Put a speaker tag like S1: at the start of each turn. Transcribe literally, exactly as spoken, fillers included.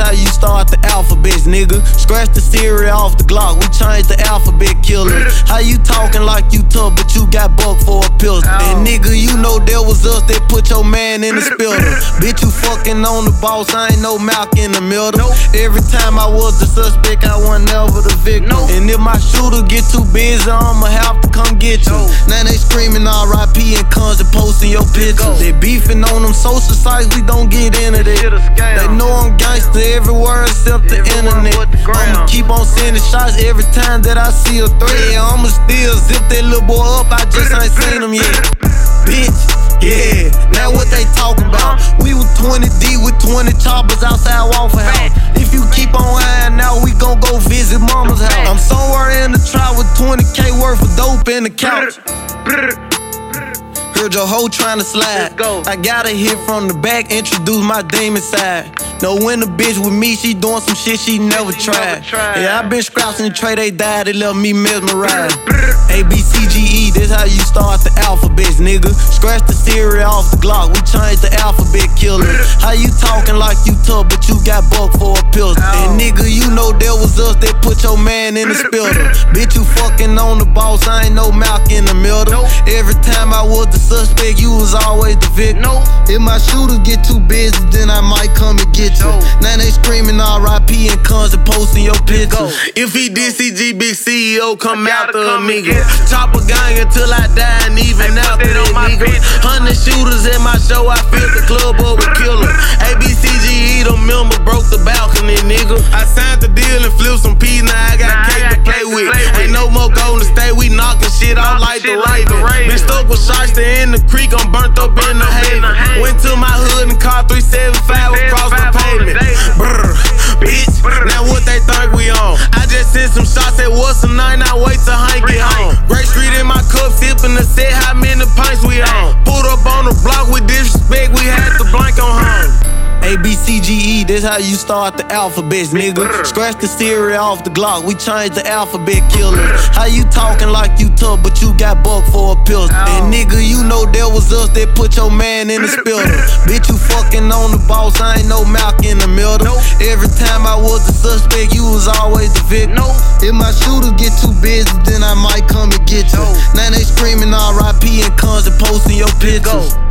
S1: how you start the alphabets, nigga. Scratch the cereal off the Glock, we changed the alphabet killers. How you talking like you tough, but you got bucked for a pistol? And nigga, you know that was us that put your man in the spilter. Bitch, you fucking on the boss, I ain't no Malk in the middle. Every time I was the suspect, I wasn't ever the victim. And if my shooter get too busy, I'ma have to come get you. Now they screaming R I P and cons and posting your pictures. They beefing on them social sites, we don't get into that. They know I'm gangster everywhere except the internet. I'ma keep on sending shots every time that I see a threat. I'ma still zip that little boy up, I just ain't seen him yet. Bitch, yeah, now what they talking about? We was twenty deep with twenty choppers outside Waffle House. If you keep on high now, we gon' go visit mama's house. I'm somewhere in the trap with twenty K worth of dope in the couch. Heard your hoe tryna slide. I got a hit from the back, introduce my demon side. Know when a bitch with me, she doing some shit she never tried. Yeah, I been scrapping the tray, they died, they left me mesmerized. A, B, C, G, E, this how you start the alphabets, nigga. Scratch the cereal off the Glock, we changed the alphabet killers. How you talking like you tough, but you got bucked for a pistol? And nigga, you know that was us that put your man in the spilter. Bitch, you fucking on the boss, I ain't no Malk in the middle. Every time I was the suspect, you was always the victim. If my shooters get too busy, then I might come and get you. Now they screaming R I P and cons and posting your pictures. If he did C G big C E O, come after a nigga. Chop a gang until I die and even after that nigga. Hundred shooters in my show, I filled the club up with killer. A, B, C, G, E, the member broke the balcony, nigga. I signed the deal and flipped some peas, now I got cake to play with. Ain't no more Golden State, we knocking shit out like the Raven. Been stuck with Shiesty in the creek, I'm burnt up in the haven. Went to my hood and caught three seventy-five across the pavement. Brr, bitch, now what they think we on? I just sent some shots at what's a nine, I wait till Hank get home. Great Street in my cup, sipping the set, how many pints we on? Pulled up on the block with disrespect, we had to blank on home. A, B, C, G, E, this how you start the alphabets, nigga. Scratch the cereal off the Glock, we changed the alphabet killers. How you talking like you tough, but you got bucked for a pistol? And nigga, you know that was us that put your man in the spilter. Bitch, you fucking on the boss, I ain't no Malk in the middle. Every time I was the suspect, you was always the victim. If my shooters get too busy, then I might come and get you. Now they screaming R I P and cons and posting your pictures.